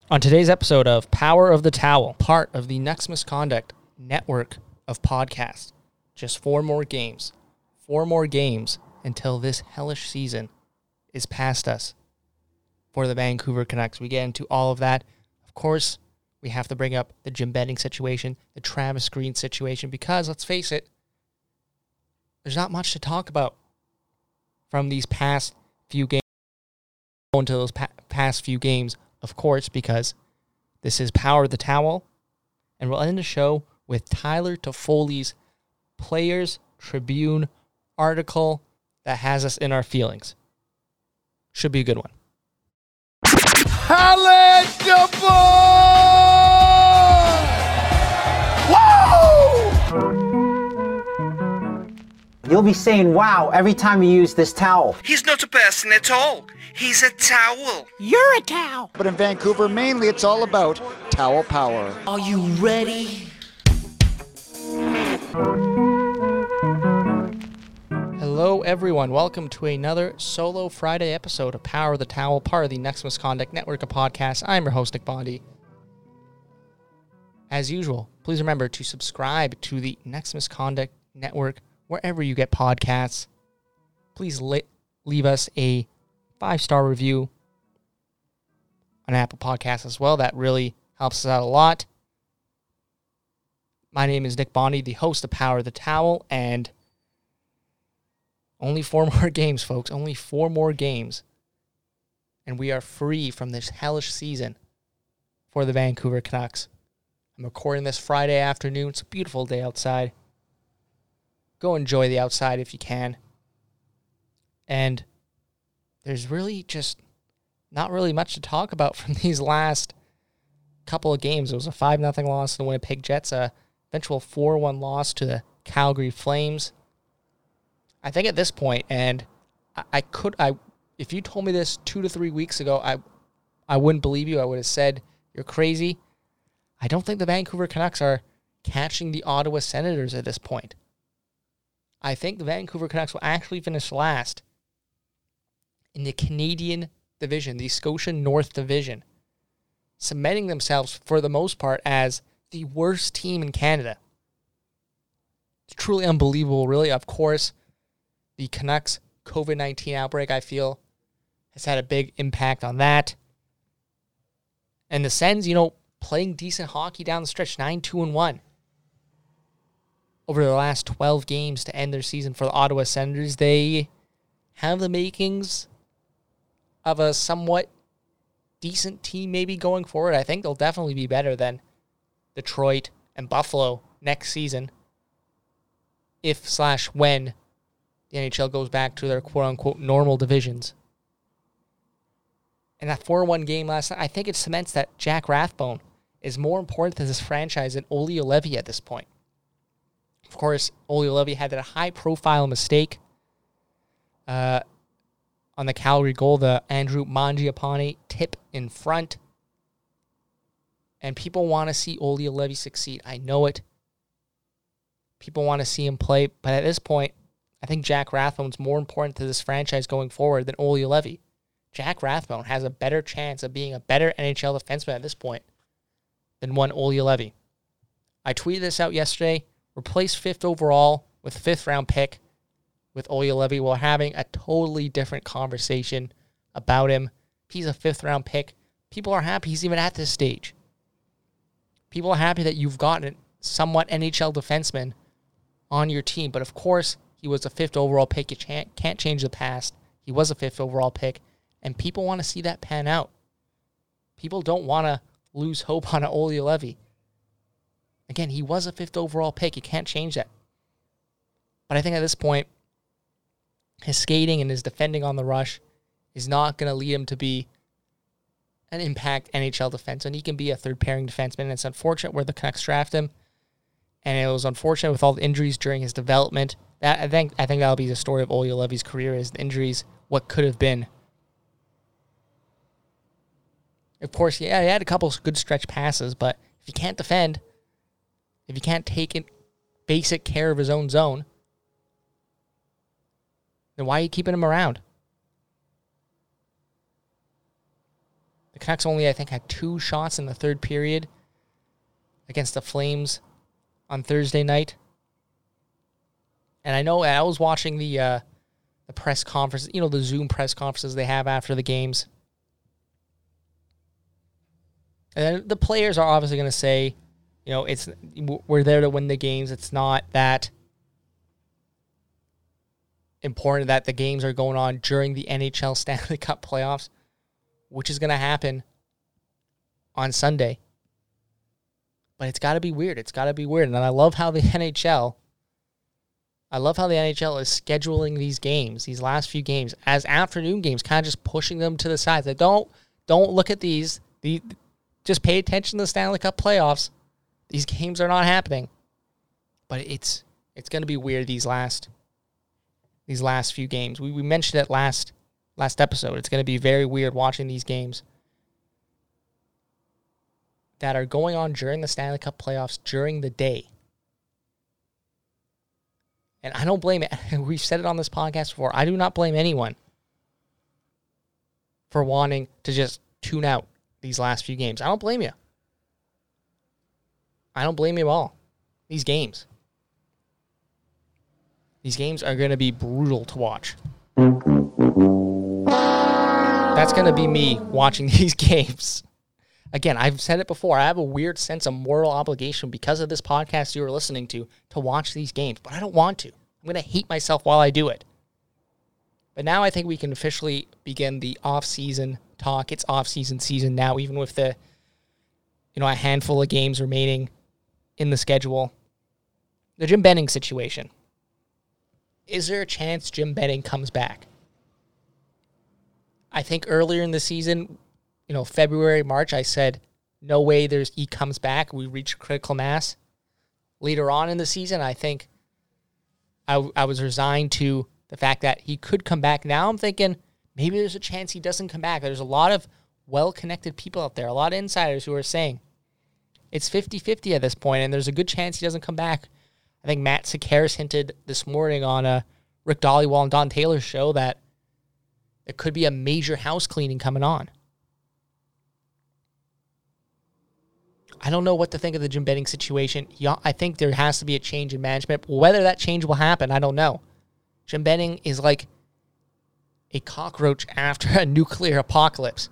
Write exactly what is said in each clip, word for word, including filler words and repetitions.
On today's episode of Power of the Towel, part of the Next Misconduct network of podcasts, just four more games, four more games until this hellish season is past us for the Vancouver Canucks. We get into all of that. Of course, we have to bring up the Jim Benning situation, the Travis Green situation, because let's face it, there's not much to talk about from these past few games. Into those pa- past few games, of course, because this is Power of the Towel, and we'll end the show with Tyler Toffoli's Players Tribune article that has us in our feelings. Should be a good one. Eligible! Woo! You'll be saying wow every time you use this towel. He's not a person at all. He's a towel. You're a towel. But in Vancouver, mainly it's all about towel power. Are you ready? Hello, everyone. Welcome to another solo Friday episode of Power of the Towel, part of the Next Misconduct network of podcasts. I'm your host, Nick Bondi. As usual, please remember to subscribe to the Next Misconduct network wherever you get podcasts. Please li- leave us a five-star review on Apple Podcasts as well. That really helps us out a lot. My name is Nick Bondi, the host of Power of the Towel, and only four more games, folks. Only four more games. And we are free from this hellish season for the Vancouver Canucks. I'm recording this Friday afternoon. It's a beautiful day outside. Go enjoy the outside if you can. And there's really just not really much to talk about from these last couple of games. It was a five nothing loss to the Winnipeg Jets, a eventual four one loss to the Calgary Flames. I think at this point, and I, I could, I if you told me this two to three weeks ago, I I wouldn't believe you. I would have said you're crazy. I don't think the Vancouver Canucks are catching the Ottawa Senators at this point. I think the Vancouver Canucks will actually finish last in the Canadian division, the Scotia North division, cementing themselves for the most part as the worst team in Canada. It's truly unbelievable, really. Of course, the Canucks covid nineteen outbreak, I feel, has had a big impact on that. And the Sens, you know, playing decent hockey down the stretch, nine two and one. Over the last twelve games to end their season for the Ottawa Senators, they have the makings of a somewhat decent team maybe going forward. I think they'll definitely be better than Detroit and Buffalo next season, if slash when the N H L goes back to their quote-unquote normal divisions. And that four one game last night, I think it cements that Jack Rathbone is more important to this franchise than Olli Juolevi at this point. Of course, Olli Juolevi had that high-profile mistake uh, on the Calgary goal, the Andrew Mangiapane tip in front. And people want to see Olli Juolevi succeed. I know it. People want to see him play. But at this point, I think Jack Rathbone's more important to this franchise going forward than Olli Juolevi. Jack Rathbone has a better chance of being a better N H L defenseman at this point than one Olli Juolevi. I tweeted this out yesterday. Replace fifth overall with fifth round pick with Olli Juolevi. We're having a totally different conversation about him. He's a fifth round pick. People are happy he's even at this stage. People are happy that you've gotten a somewhat N H L defenseman on your team. But of course, he was a fifth overall pick. You can't, can't change the past. He was a fifth overall pick. And people want to see that pan out. People don't want to lose hope on an Olli Juolevi. Again, he was a fifth overall pick. You can't change that. But I think at this point, his skating and his defending on the rush is not going to lead him to be an impact N H L defenseman. He can be a third-pairing defenseman, and it's unfortunate where the Canucks draft him. And it was unfortunate with all the injuries during his development. That I think I think that'll be the story of Olli Juolevi's career, is the injuries, what could have been. Of course, yeah, he had a couple of good stretch passes, but if you can't defend, if you can't take it, basic care of his own zone, then why are you keeping him around? The Canucks only, I think, had two shots in the third period against the Flames on Thursday night. And I know I was watching the uh, the press conference, you know, the Zoom press conferences they have after the games. And then the players are obviously going to say, you know, it's we're there to win the games. It's not that important that the games are going on during the N H L Stanley Cup playoffs, which is going to happen on Sunday. But it's got to be weird. It's got to be weird. And I love how the N H L, I love how the N H L is scheduling these games, these last few games, as afternoon games, kind of just pushing them to the sides. Like, don't, don't look at these. The, just pay attention to the Stanley Cup playoffs. These games are not happening. But it's it's going to be weird these last these last few games. We we mentioned it last last episode. It's going to be very weird watching these games that are going on during the Stanley Cup playoffs during the day. And I don't blame it. We've said it on this podcast before. I do not blame anyone for wanting to just tune out these last few games. I don't blame you. I don't blame you at all. These games. These games are going to be brutal to watch. That's going to be me watching these games. Again, I've said it before. I have a weird sense of moral obligation because of this podcast you are listening to to watch these games, but I don't want to. I'm going to hate myself while I do it. But now I think we can officially begin the off-season talk. It's off-season season now, even with the, you know, a handful of games remaining in the schedule. The Jim Benning situation. Is there a chance Jim Benning comes back? I think earlier in the season, you know, February, March, I said, no way there's he comes back. We reach critical mass. Later on in the season, I think I, I was resigned to the fact that he could come back. Now I'm thinking maybe there's a chance he doesn't come back. There's a lot of well-connected people out there, a lot of insiders who are saying it's fifty-fifty at this point, and there's a good chance he doesn't come back. I think Matt Sekeres hinted this morning on uh, Rick Dollywall and Don Taylor's show that there could be a major house cleaning coming on. I don't know what to think of the Jim Benning situation. I think there has to be a change in management. Whether that change will happen, I don't know. Jim Benning is like a cockroach after a nuclear apocalypse.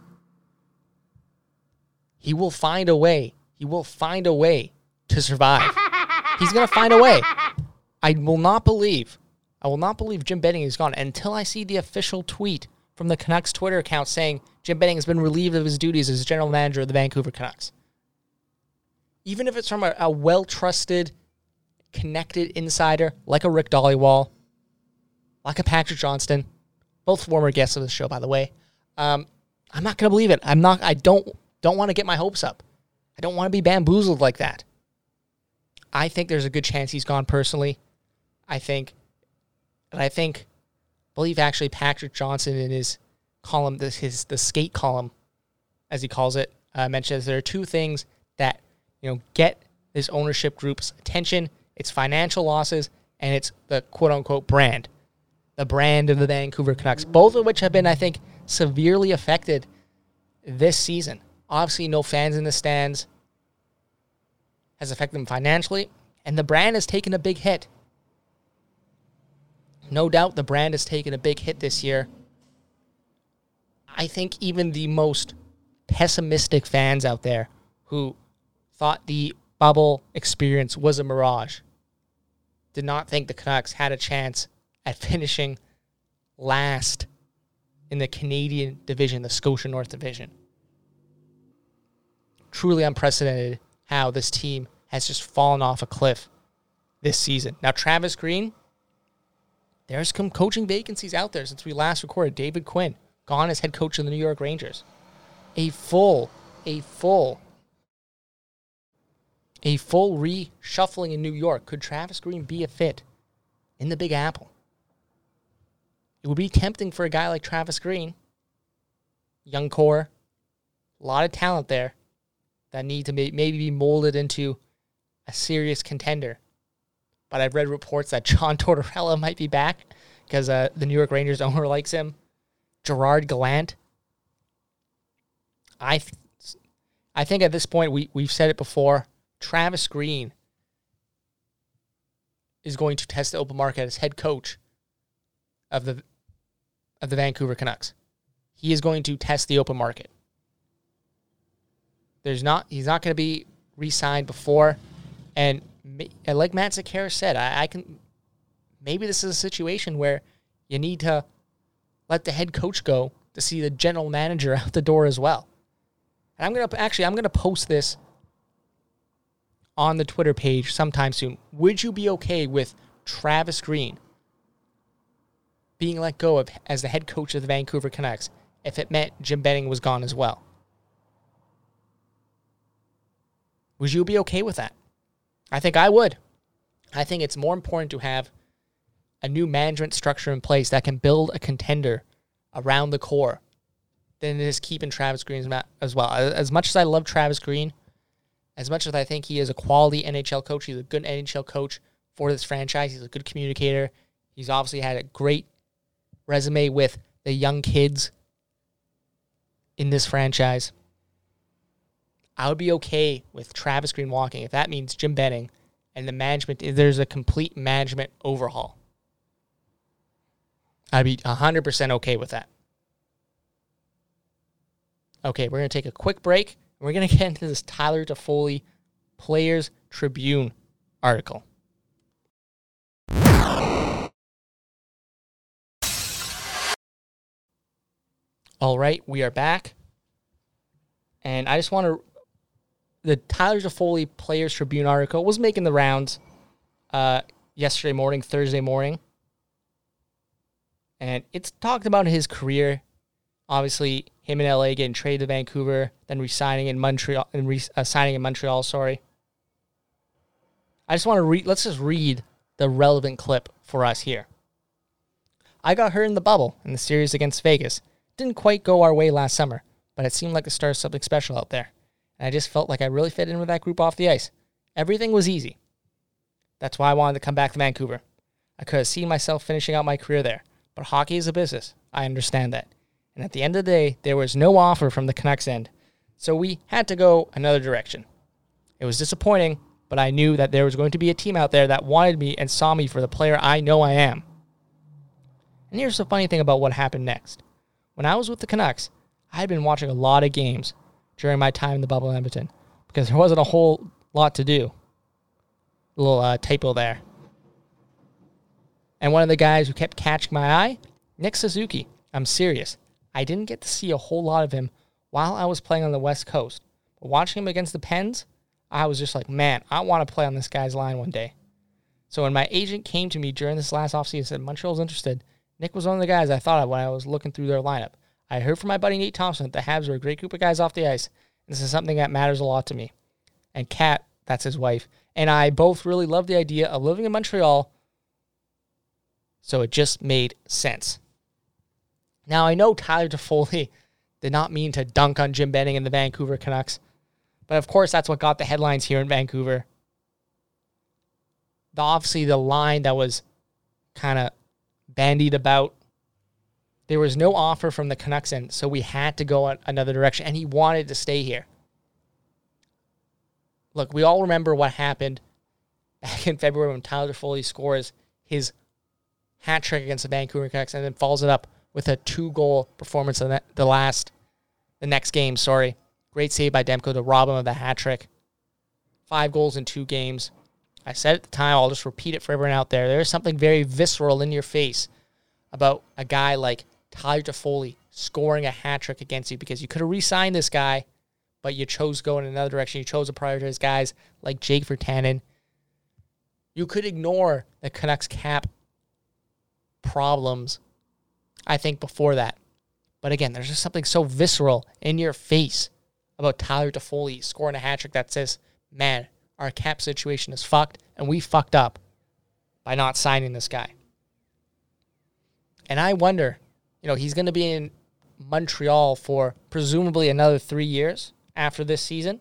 He will find a way. He will find a way to survive. He's going to find a way. I will not believe, I will not believe Jim Benning is gone until I see the official tweet from the Canucks Twitter account saying Jim Benning has been relieved of his duties as general manager of the Vancouver Canucks. Even if it's from a, a well-trusted, connected insider like a Rick Dollywall, like a Patrick Johnston, both former guests of the show, by the way, um, I'm not going to believe it. I'm not. I don't don't want to get my hopes up. I don't want to be bamboozled like that. I think there's a good chance he's gone personally. I think, and I think, I believe actually Patrick Johnson in his column, this his the skate column, as he calls it, uh, mentions there are two things that you know get this ownership group's attention. It's financial losses and it's the quote unquote brand, the brand of the Vancouver Canucks, both of which have been, I think, severely affected this season. Obviously, no fans in the stands has affected them financially, and the brand has taken a big hit. No doubt the brand has taken a big hit this year. I think even the most pessimistic fans out there who thought the bubble experience was a mirage did not think the Canucks had a chance at finishing last in the Canadian division, the Scotia North Division. Truly unprecedented how this team has just fallen off a cliff this season. Now, Travis Green, there's some coaching vacancies out there since we last recorded. David Quinn, gone as head coach of the New York Rangers. A full, a full, a full reshuffling in New York. Could Travis Green be a fit in the Big Apple? It would be tempting for a guy like Travis Green. Young core, a lot of talent there that need to maybe be molded into a serious contender. But I've read reports that John Tortorella might be back because uh, the New York Rangers owner likes him. Gerard Gallant. I th- I think at this point, we, we've said it before, Travis Green is going to test the open market as head coach of the of the Vancouver Canucks. He is going to test the open market. There's not he's not going to be re-signed before, and, and like Matt Zakara said, I, I can maybe this is a situation where you need to let the head coach go to see the general manager out the door as well. And I'm gonna actually I'm gonna post this on the Twitter page sometime soon. Would you be okay with Travis Green being let go of as the head coach of the Vancouver Canucks if it meant Jim Benning was gone as well? Would you be okay with that? I think I would. I think it's more important to have a new management structure in place that can build a contender around the core than it is keeping Travis Green as well. As much as I love Travis Green, as much as I think he is a quality N H L coach, he's a good N H L coach for this franchise. He's a good communicator. He's obviously had a great resume with the young kids in this franchise. I would be okay with Travis Green walking if that means Jim Benning and the management, if there's a complete management overhaul. I'd be one hundred percent okay with that. Okay, we're going to take a quick break. We're going to get into this Tyler Toffoli Players Tribune article. All right, we are back. And I just want to... The Tyler Toffoli Players Tribune article was making the rounds uh, yesterday morning, Thursday morning. And it's talked about his career. Obviously, him in L A getting traded to Vancouver, then re-signing in Montreal, and re- uh, signing in Montreal. Sorry. I just want to read. Let's just read the relevant clip for us here. I got hurt in the bubble in the series against Vegas. Didn't quite go our way last summer, but it seemed like the start of something special out there, and I just felt like I really fit in with that group off the ice. Everything was easy. That's why I wanted to come back to Vancouver. I could have seen myself finishing out my career there, but hockey is a business. I understand that. And at the end of the day, there was no offer from the Canucks end, so we had to go another direction. It was disappointing, but I knew that there was going to be a team out there that wanted me and saw me for the player I know I am. And here's the funny thing about what happened next. When I was with the Canucks, I had been watching a lot of games during my time in the bubble in Edmonton because there wasn't a whole lot to do. A little uh, typo there. And one of the guys who kept catching my eye, Nick Suzuki. I'm serious. I didn't get to see a whole lot of him while I was playing on the West Coast. But watching him against the Pens, I was just like, man, I want to play on this guy's line one day. So when my agent came to me during this last offseason and said Montreal's interested, Nick was one of the guys I thought of when I was looking through their lineup. I heard from my buddy Nate Thompson that the Habs are a great group of guys off the ice. And this is something that matters a lot to me. And Kat, that's his wife, and I both really love the idea of living in Montreal, so it just made sense. Now, I know Tyler Toffoli did not mean to dunk on Jim Benning and the Vancouver Canucks, but of course that's what got the headlines here in Vancouver. The, obviously, the line that was kind of bandied about, there was no offer from the Canucks end, so we had to go another direction, and he wanted to stay here. Look, we all remember what happened back in February when Tyler Toffoli scores his hat trick against the Vancouver Canucks and then follows it up with a two-goal performance in the last, the next game, sorry. Great save by Demko to rob him of the hat trick. Five goals in two games. I said at the time, I'll just repeat it for everyone out there. There is something very visceral in your face about a guy like Tyler Toffoli scoring a hat trick against you because you could have re-signed this guy, but you chose to go in another direction. You chose to prioritize guys like Jake Virtanen. You could ignore the Canucks cap problems, I think, before that. But again, there's just something so visceral in your face about Tyler Toffoli scoring a hat trick that says, man, our cap situation is fucked, and we fucked up by not signing this guy. And I wonder, you know, he's going to be in Montreal for presumably another three years after this season.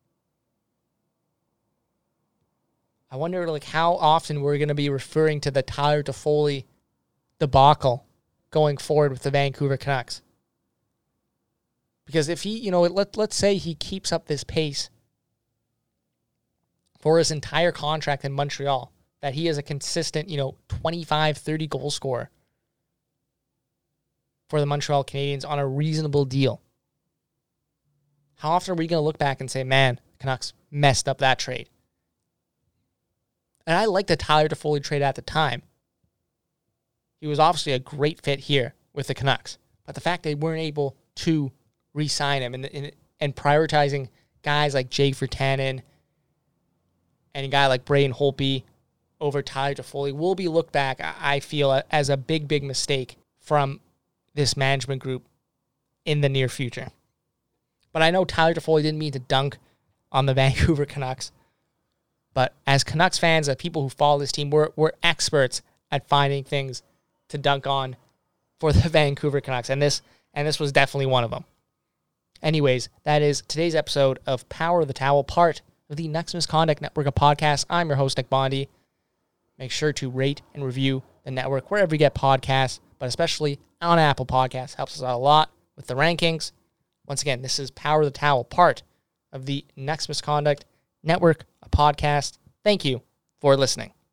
I wonder, like, how often we're going to be referring to the Tyler Toffoli debacle going forward with the Vancouver Canucks. Because if he, you know, let, let's say he keeps up this pace for his entire contract in Montreal, that he is a consistent, you know, twenty-five, thirty goal scorer for the Montreal Canadiens on a reasonable deal. How often are we going to look back and say, man, Canucks messed up that trade? And I liked the Tyler Toffoli trade at the time. He was obviously a great fit here with the Canucks. But the fact they weren't able to re-sign him and, and, and prioritizing guys like Jake Virtanen and a guy like Braden Holtby over Tyler Toffoli will be looked back, I feel, as a big, big mistake from this management group in the near future. But I know Tyler Toffoli didn't mean to dunk on the Vancouver Canucks. But as Canucks fans, as people who follow this team, we're, we're experts at finding things to dunk on for the Vancouver Canucks. And this and this was definitely one of them. Anyways, that is today's episode of Power of the Towel, part of the Nucks Misconduct Network of podcasts. I'm your host, Nick Bondi. Make sure to rate and review the network wherever you get podcasts, but especially on Apple Podcasts. Helps us out a lot with the rankings. Once again, this is Power of the Towel, part of the Nucks Misconduct Network, a podcast. Thank you for listening.